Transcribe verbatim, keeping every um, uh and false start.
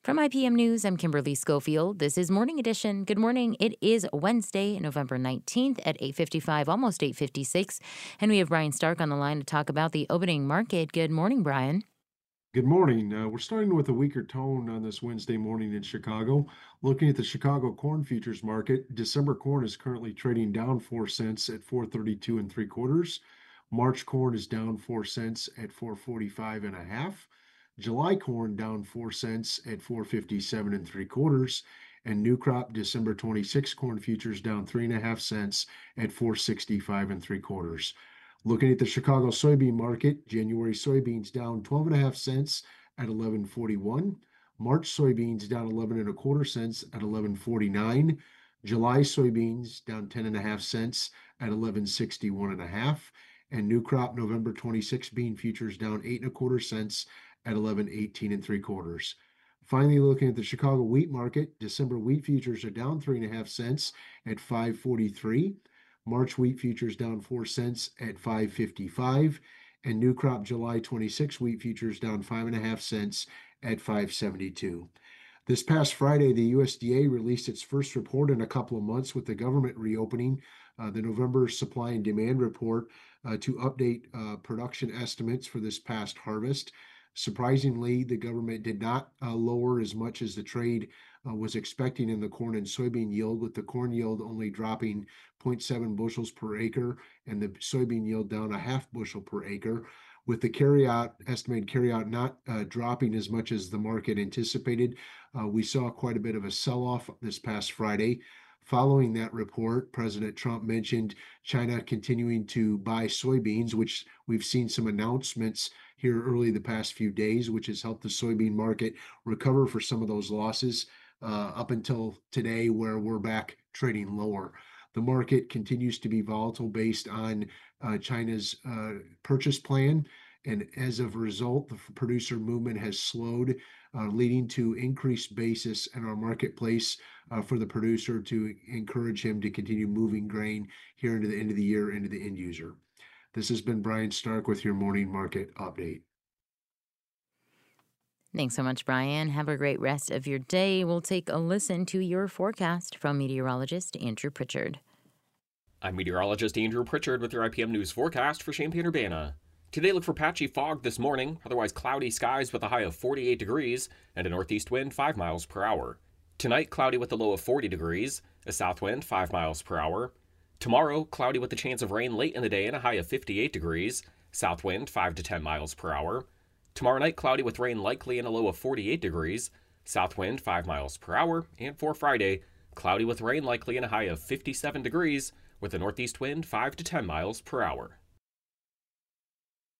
From I P M News, I'm Kimberly Schofield. This is Morning Edition. Good morning. It is Wednesday, November nineteenth at eight fifty-five, almost eight fifty-six. And we have Brian Stark on the line to talk about the opening market. Good morning, Brian. Good morning. Uh, we're starting with a weaker tone on this Wednesday morning in Chicago. Looking at the Chicago corn futures market, December corn is currently trading down four cents at four thirty-two and three quarters. March corn is down four cents at four forty-five and a half. July corn down four cents at four fifty-seven and three quarters. And new crop December twenty-six corn futures down three and a half cents at four sixty-five and three quarters. Looking at the Chicago soybean market, January soybeans down twelve and a half cents at eleven forty-one. March soybeans down eleven and a quarter cents at eleven forty-nine. July soybeans down ten and a half cents at eleven sixty-one and a half. And new crop November twenty-six bean futures down eight and a quarter cents at eleven eighteen and three quarters. Finally, looking at the Chicago wheat market, December wheat futures are down three and a half cents at five forty-three. March wheat futures down four cents at five fifty-five, and new crop July twenty-six wheat futures down five and a half cents at five seventy-two. This past Friday, the U S D A released its first report in a couple of months with the government reopening, uh, the November supply and demand report uh, to update uh, production estimates for this past harvest. Surprisingly, the government did not uh, lower as much as the trade uh, was expecting in the corn and soybean yield, with the corn yield only dropping zero point seven bushels per acre and the soybean yield down a half bushel per acre. With the carryout, estimated carryout not uh, dropping as much as the market anticipated, uh, we saw quite a bit of a sell-off this past Friday. Following that report, President Trump mentioned China continuing to buy soybeans, which we've seen some announcements here early the past few days, which has helped the soybean market recover for some of those losses uh, up until today, where we're back trading lower. The market continues to be volatile based on uh, China's uh, purchase plan. And as a result, the producer movement has slowed, uh, leading to increased basis in our marketplace uh, for the producer to encourage him to continue moving grain here into the end of the year into the end user. This has been Brian Stark with your morning market update. Thanks so much, Brian. Have a great rest of your day. We'll take a listen to your forecast from meteorologist Andrew Pritchard. I'm meteorologist Andrew Pritchard with your I P M News forecast for Champaign-Urbana. Today, look for patchy fog this morning, otherwise cloudy skies with a high of forty-eight degrees and a northeast wind five miles per hour. Tonight, cloudy with a low of forty degrees, a south wind five miles per hour. Tomorrow, cloudy with a chance of rain late in the day and a high of fifty-eight degrees, south wind five to ten miles per hour. Tomorrow night, cloudy with rain likely and a low of forty-eight degrees, south wind five miles per hour. And for Friday, cloudy with rain likely and a high of fifty-seven degrees with a northeast wind five to ten miles per hour.